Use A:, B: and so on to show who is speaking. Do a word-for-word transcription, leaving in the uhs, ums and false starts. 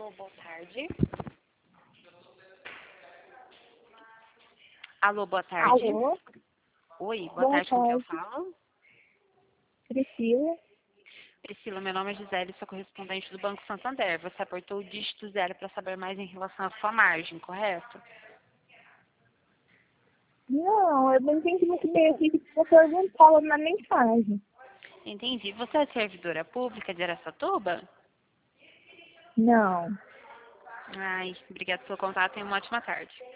A: Alô, boa tarde. Alô, boa tarde.
B: Alô?
A: Oi, boa,
B: Boa
A: tarde, com quem eu
B: tarde.
A: falo?
B: Priscila?
A: Priscila, meu nome é Gisele, sou correspondente do Banco Santander. Você apertou o dígito zero para saber mais em relação à sua margem, correto?
B: Não, eu não entendi muito bem o que você perguntou na mensagem.
A: Entendi. Você é servidora pública de Araçatuba?
B: Não.
A: Ai, obrigada pelo contato e uma ótima tarde.